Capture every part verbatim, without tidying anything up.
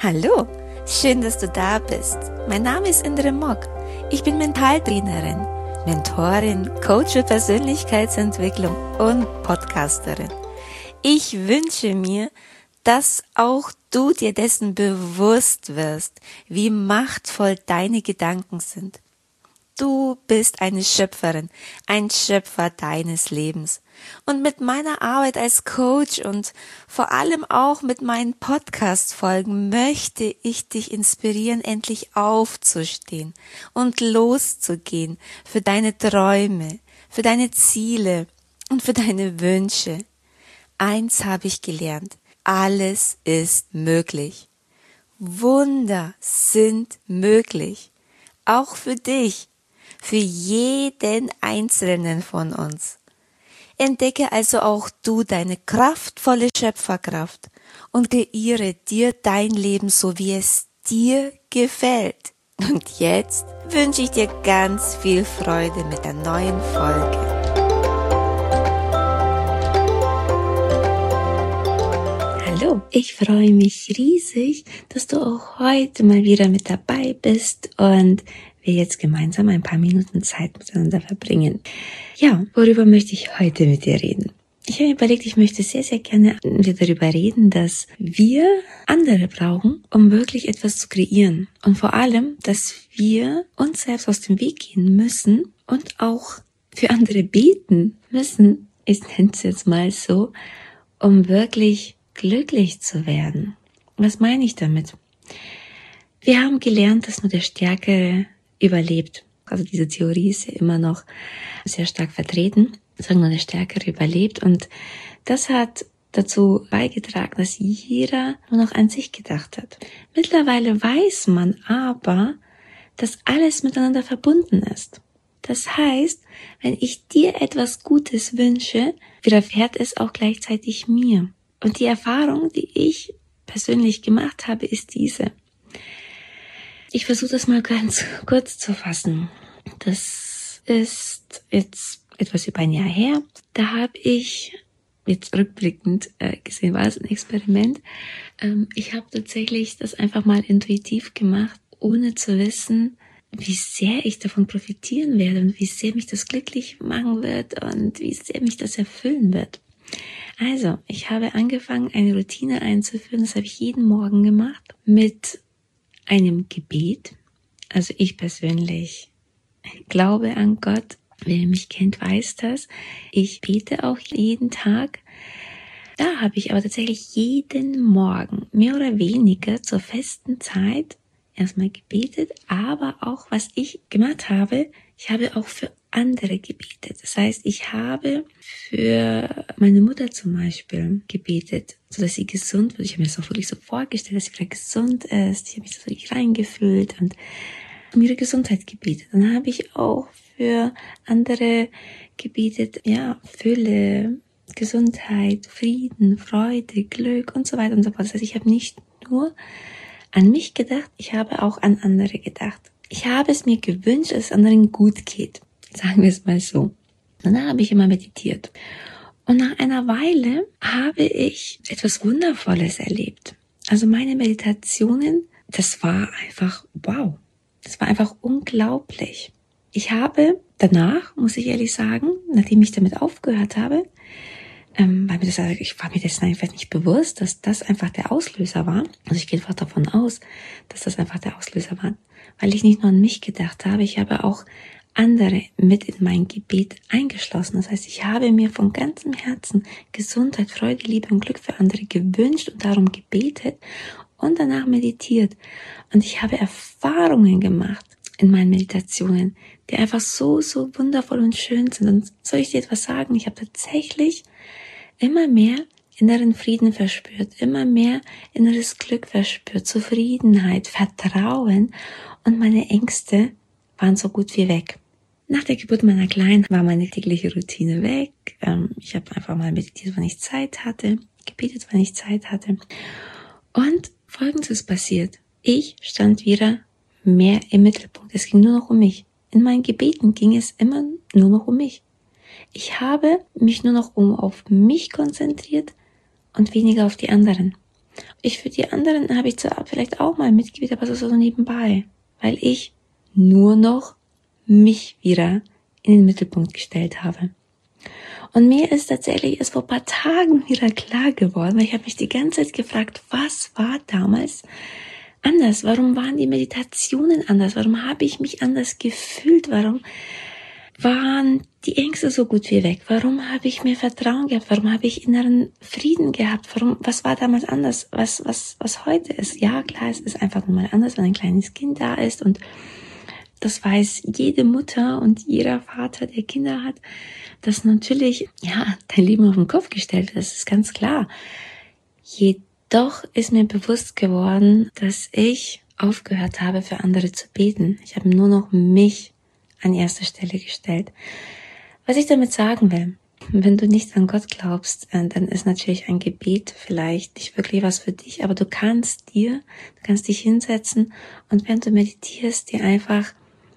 Hallo, schön, dass du da bist. Mein Name ist Indre Mock. Ich bin Mentaltrainerin, Mentorin, Coach für Persönlichkeitsentwicklung und Podcasterin. Ich wünsche mir, dass auch du dir dessen bewusst wirst, wie machtvoll deine Gedanken sind. Du bist eine Schöpferin, ein Schöpfer deines Lebens. Und mit meiner Arbeit als Coach und vor allem auch mit meinen Podcast-Folgen möchte ich dich inspirieren, endlich aufzustehen und loszugehen für deine Träume, für deine Ziele und für deine Wünsche. Eins habe ich gelernt: Alles ist möglich. Wunder sind möglich. Auch für dich. Für jeden Einzelnen von uns. Entdecke also auch du deine kraftvolle Schöpferkraft und kreiere dir dein Leben so, wie es dir gefällt. Und jetzt wünsche ich dir ganz viel Freude mit der neuen Folge. Hallo, ich freue mich riesig, dass du auch heute mal wieder mit dabei bist und wir jetzt gemeinsam ein paar Minuten Zeit miteinander verbringen. Ja, worüber möchte ich heute mit dir reden? Ich habe mir überlegt, ich möchte sehr, sehr gerne mit dir darüber reden, dass wir andere brauchen, um wirklich etwas zu kreieren. Und vor allem, dass wir uns selbst aus dem Weg gehen müssen und auch für andere beten müssen, ich nenne es jetzt mal so, um wirklich glücklich zu werden. Was meine ich damit? Wir haben gelernt, dass nur der Stärkere überlebt. Also diese Theorie ist ja immer noch sehr stark vertreten. Sagen wir, der Stärkere überlebt. Und das hat dazu beigetragen, dass jeder nur noch an sich gedacht hat. Mittlerweile weiß man aber, dass alles miteinander verbunden ist. Das heißt, wenn ich dir etwas Gutes wünsche, widerfährt es auch gleichzeitig mir. Und die Erfahrung, die ich persönlich gemacht habe, ist diese. Ich versuche das mal ganz kurz zu fassen. Das ist jetzt etwas über ein Jahr her. Da habe ich, jetzt rückblickend äh, gesehen, war es ein Experiment. Ähm, ich habe tatsächlich das einfach mal intuitiv gemacht, ohne zu wissen, wie sehr ich davon profitieren werde und wie sehr mich das glücklich machen wird und wie sehr mich das erfüllen wird. Also, ich habe angefangen, eine Routine einzuführen. Das habe ich jeden Morgen gemacht mit einem Gebet. Also ich persönlich glaube an Gott. Wer mich kennt, weiß das. Ich bete auch jeden Tag. Da habe ich aber tatsächlich jeden Morgen mehr oder weniger zur festen Zeit erstmal gebetet, aber auch was ich gemacht habe, ich habe auch für andere gebetet. Das heißt, ich habe für meine Mutter zum Beispiel gebetet, so dass sie gesund wird. Ich habe mir das auch wirklich so vorgestellt, dass sie wieder gesund ist. Ich habe mich das wirklich reingefühlt und um ihre Gesundheit gebetet. Dann habe ich auch für andere gebetet, ja, Fülle, Gesundheit, Frieden, Freude, Glück und so weiter und so fort. Das heißt, ich habe nicht nur an mich gedacht, ich habe auch an andere gedacht. Ich habe es mir gewünscht, dass es anderen gut geht. Sagen wir es mal so. Und dann habe ich immer meditiert. Und nach einer Weile habe ich etwas Wundervolles erlebt. Also meine Meditationen, das war einfach wow. Das war einfach unglaublich. Ich habe danach, muss ich ehrlich sagen, nachdem ich damit aufgehört habe, ähm, weil mir das, ich war mir dessen einfach nicht bewusst, dass das einfach der Auslöser war. Also ich gehe einfach davon aus, dass das einfach der Auslöser war. Weil ich nicht nur an mich gedacht habe, ich habe auch andere mit in mein Gebet eingeschlossen. Das heißt, ich habe mir von ganzem Herzen Gesundheit, Freude, Liebe und Glück für andere gewünscht und darum gebetet und danach meditiert. Und ich habe Erfahrungen gemacht in meinen Meditationen, die einfach so, so wundervoll und schön sind. Und soll ich dir etwas sagen? Ich habe tatsächlich immer mehr inneren Frieden verspürt, immer mehr inneres Glück verspürt, Zufriedenheit, Vertrauen und meine Ängste waren so gut wie weg. Nach der Geburt meiner Kleinen war meine tägliche Routine weg. Ich habe einfach mal meditiert, wann ich Zeit hatte, gebetet, wann ich Zeit hatte. Und Folgendes ist passiert. Ich stand wieder mehr im Mittelpunkt. Es ging nur noch um mich. In meinen Gebeten ging es immer nur noch um mich. Ich habe mich nur noch um auf mich konzentriert und weniger auf die anderen. Ich für die anderen habe ich zwar vielleicht auch mal Mitglied, aber so nebenbei, weil ich nur noch mich wieder in den Mittelpunkt gestellt habe. Und mir ist tatsächlich erst vor ein paar Tagen wieder klar geworden, weil ich habe mich die ganze Zeit gefragt, was war damals anders? Warum waren die Meditationen anders? Warum habe ich mich anders gefühlt? Warum waren die Ängste so gut wie weg? Warum habe ich mehr Vertrauen gehabt? Warum habe ich inneren Frieden gehabt? Warum, was war damals anders? Was, was, was heute ist? Ja, klar, es ist einfach nur mal anders, wenn ein kleines Kind da ist, und das weiß jede Mutter und jeder Vater, der Kinder hat, dass natürlich, ja, dein Leben auf den Kopf gestellt ist, das ist ganz klar. Jedoch ist mir bewusst geworden, dass ich aufgehört habe, für andere zu beten. Ich habe nur noch mich an erste Stelle gestellt. Was ich damit sagen will, wenn du nicht an Gott glaubst, dann ist natürlich ein Gebet vielleicht nicht wirklich was für dich, aber du kannst dir, du kannst dich hinsetzen und während du meditierst, dir einfach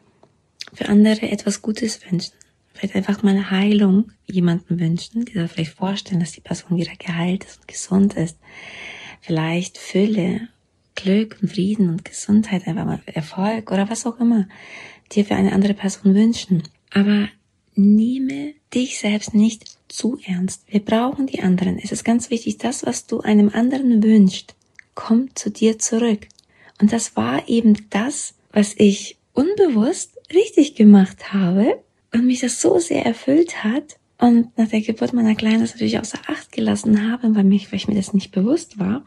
für andere etwas Gutes wünschen. Vielleicht einfach mal eine Heilung jemanden wünschen, dir vielleicht vorstellen, dass die Person wieder geheilt ist und gesund ist. Vielleicht Fülle, Glück und Frieden und Gesundheit, einfach mal Erfolg oder was auch immer dir für eine andere Person wünschen. Aber nehme dich selbst nicht zu ernst. Wir brauchen die anderen. Es ist ganz wichtig, das, was du einem anderen wünschst, kommt zu dir zurück. Und das war eben das, was ich unbewusst richtig gemacht habe und mich das so sehr erfüllt hat und nach der Geburt meiner Kleinen das natürlich außer Acht gelassen habe, weil, mich, weil ich mir das nicht bewusst war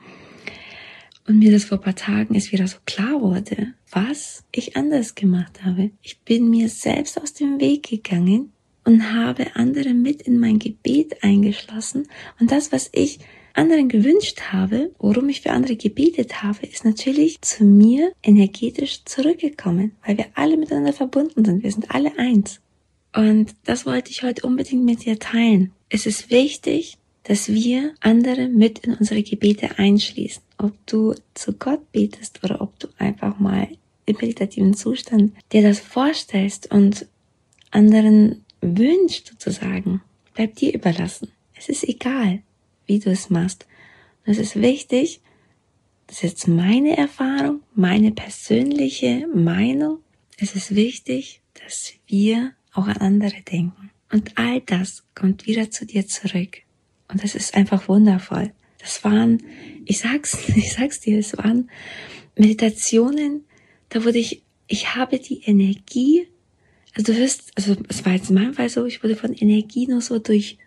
und mir das vor ein paar Tagen erst wieder so klar wurde, was ich anders gemacht habe. Ich bin mir selbst aus dem Weg gegangen und habe andere mit in mein Gebet eingeschlossen, und das, was ich anderen gewünscht habe, worum ich für andere gebetet habe, ist natürlich zu mir energetisch zurückgekommen, weil wir alle miteinander verbunden sind. Wir sind alle eins. Und das wollte ich heute unbedingt mit dir teilen. Es ist wichtig, dass wir andere mit in unsere Gebete einschließen. Ob du zu Gott betest oder ob du einfach mal im meditativen Zustand dir das vorstellst und anderen wünschst sozusagen, bleibt dir überlassen. Es ist egal, wie du es machst. Und es ist wichtig, das ist jetzt meine Erfahrung, meine persönliche Meinung. Es ist wichtig, dass wir auch an andere denken. Und all das kommt wieder zu dir zurück. Und das ist einfach wundervoll. Das waren, ich sag's, ich sag's dir, es waren Meditationen, da wurde ich, ich habe die Energie, also du wirst, also es war jetzt in meinem Fall so, ich wurde von Energie nur so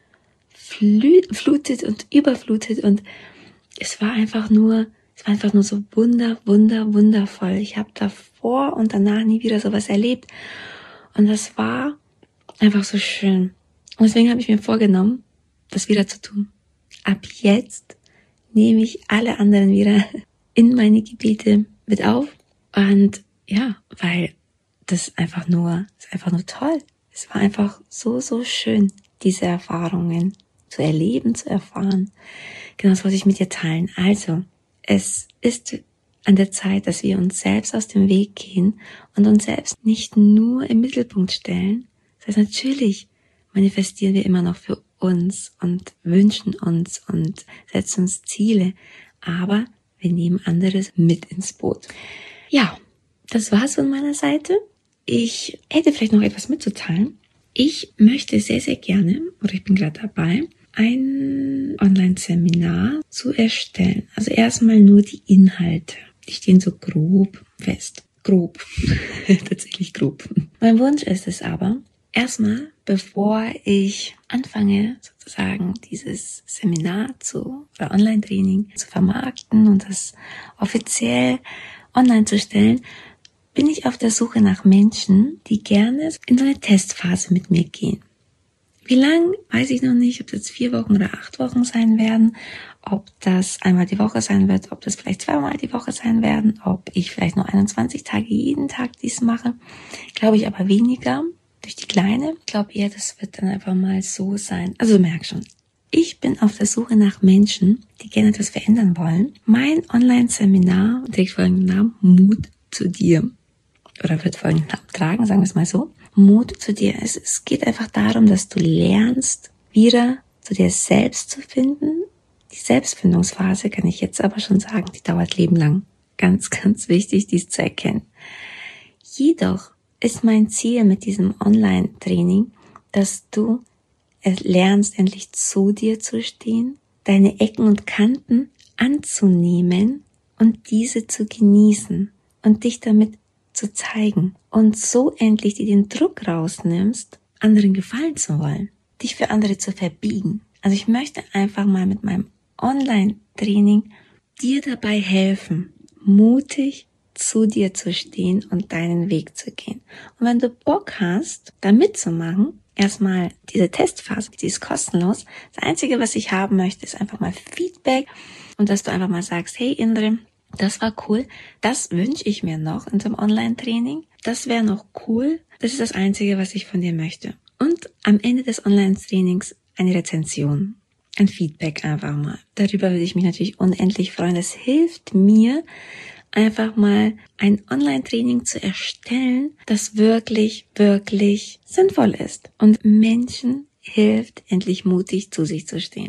durchflutet und überflutet, und es war einfach nur, es war einfach nur so wunder, wunder, wundervoll. Ich habe davor und danach nie wieder sowas erlebt, und das war einfach so schön. Und deswegen habe ich mir vorgenommen, das wieder zu tun. Ab jetzt nehme ich alle anderen wieder in meine Gebete mit auf. Und ja, weil das einfach nur, ist einfach nur toll. Es war einfach so, so schön, diese Erfahrungen zu erleben, zu erfahren. Genau, das wollte ich mit dir teilen. Also, es ist an der Zeit, dass wir uns selbst aus dem Weg gehen und uns selbst nicht nur im Mittelpunkt stellen. Das heißt, natürlich manifestieren wir immer noch für uns und wünschen uns und setzen uns Ziele, aber wir nehmen anderes mit ins Boot. Ja, das war's von meiner Seite. Ich hätte vielleicht noch etwas mitzuteilen. Ich möchte sehr, sehr gerne, oder ich bin gerade dabei, ein Online-Seminar zu erstellen. Also erstmal nur die Inhalte. Die stehen so grob fest. Grob. Tatsächlich grob. Mein Wunsch ist es aber, erstmal, bevor ich anfange, sozusagen dieses Seminar zu, oder Online-Training zu vermarkten und das offiziell online zu stellen, bin ich auf der Suche nach Menschen, die gerne in so eine Testphase mit mir gehen. Wie lang, weiß ich noch nicht, ob das jetzt vier Wochen oder acht Wochen sein werden, ob das einmal die Woche sein wird, ob das vielleicht zweimal die Woche sein werden, ob ich vielleicht nur einundzwanzig Tage jeden Tag dies mache. Glaube ich aber weniger durch die Kleine. Ich glaube eher, das wird dann einfach mal so sein. Also merk schon, ich bin auf der Suche nach Menschen, die gerne etwas verändern wollen. Mein Online-Seminar trägt folgenden Namen: Mut zu dir. Oder wird folgenden Namen tragen, sagen wir es mal so. Mut zu dir. Es, es geht einfach darum, dass du lernst, wieder zu dir selbst zu finden, Die Selbstfindungsphase, kann ich jetzt aber schon sagen, die dauert lebenlang. Ganz, ganz wichtig, dies zu erkennen. Jedoch ist mein Ziel mit diesem Online-Training, dass du lernst, endlich zu dir zu stehen, deine Ecken und Kanten anzunehmen und diese zu genießen und dich damit zu zeigen und so endlich dir den Druck rausnimmst, anderen gefallen zu wollen, dich für andere zu verbiegen. Also ich möchte einfach mal mit meinem Online-Training dir dabei helfen, mutig zu dir zu stehen und deinen Weg zu gehen. Und wenn du Bock hast, da mitzumachen, erstmal diese Testphase, die ist kostenlos. Das Einzige, was ich haben möchte, ist einfach mal Feedback und dass du einfach mal sagst, hey Indre, das war cool, das wünsche ich mir noch in so einem Online-Training, das wäre noch cool, das ist das Einzige, was ich von dir möchte. Und am Ende des Online-Trainings eine Rezension, ein Feedback einfach mal. Darüber würde ich mich natürlich unendlich freuen. Das hilft mir, einfach mal ein Online-Training zu erstellen, das wirklich, wirklich sinnvoll ist und Menschen hilft, endlich mutig zu sich zu stehen.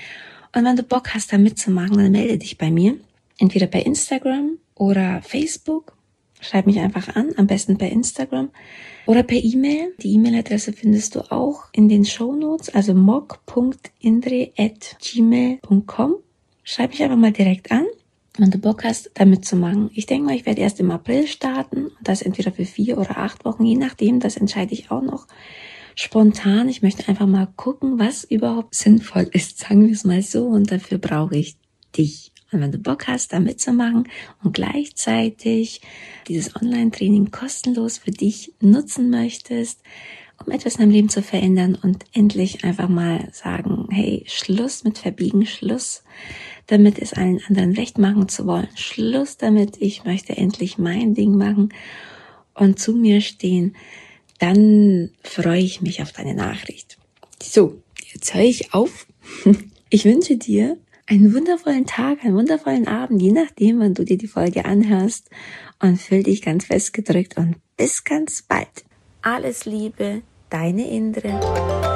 Und wenn du Bock hast, da mitzumachen, dann melde dich bei mir, entweder bei Instagram oder Facebook. Schreib mich einfach an, am besten per Instagram oder per E-Mail. Die E-Mail-Adresse findest du auch in den Shownotes, also mock punkt indre at gmail punkt com. Schreib mich einfach mal direkt an, wenn du Bock hast, da mitzumachen. Ich denke mal, ich werde erst im April starten und das entweder für vier oder acht Wochen, je nachdem, das entscheide ich auch noch spontan. Ich möchte einfach mal gucken, was überhaupt sinnvoll ist, sagen wir es mal so, und dafür brauche ich dich. Und wenn du Bock hast, da mitzumachen und gleichzeitig dieses Online-Training kostenlos für dich nutzen möchtest, um etwas in deinem Leben zu verändern und endlich einfach mal sagen, hey, Schluss mit Verbiegen, Schluss damit es allen anderen recht machen zu wollen, Schluss damit, ich möchte endlich mein Ding machen und zu mir stehen, dann freue ich mich auf deine Nachricht. So, jetzt höre ich auf. Ich wünsche dir einen wundervollen Tag, einen wundervollen Abend, je nachdem, wann du dir die Folge anhörst, und fühl dich ganz fest gedrückt und bis ganz bald. Alles Liebe, deine Indre.